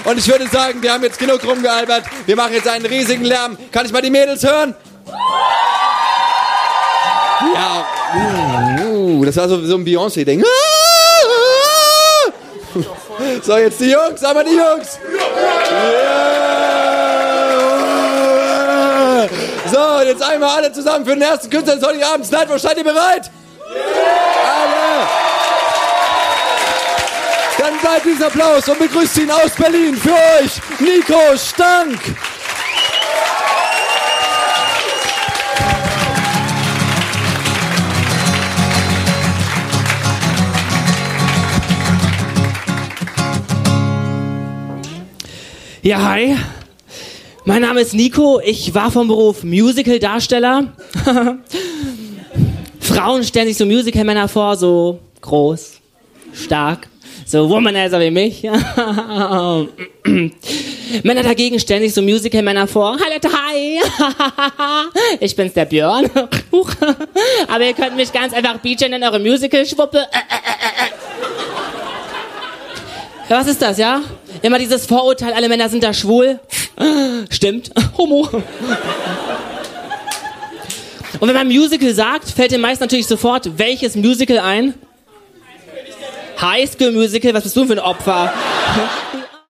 Und ich würde sagen, wir haben jetzt genug rumgealbert. Wir machen jetzt einen riesigen Lärm. Kann ich mal die Mädels hören? Ja. Das war so ein Beyoncé-Ding. So, jetzt die Jungs. Einmal die Jungs. Yeah. So, jetzt einmal alle zusammen für den ersten Künstler des heutigen Abends. Nightwatch, seid ihr bereit? Alle. Dann seid diesen Applaus und begrüßt ihn aus Berlin für euch, Nico Stank. Ja, hi. Mein Name ist Nico. Ich war vom Beruf Musical-Darsteller. Frauen stellen sich so Musical-Männer vor, so groß, stark. So Womanizer wie mich. Männer dagegen stellen sich so Musical-Männer vor. Hallo, hi. Ich bin's, der Björn. Aber ihr könnt mich ganz einfach beachen in eure Musical-Schwuppe. Ja, was ist das, ja? Immer dieses Vorurteil, alle Männer sind da schwul. Stimmt. Homo. Und wenn man Musical sagt, fällt den meisten natürlich sofort welches Musical ein? High School Musical, was bist du für ein Opfer?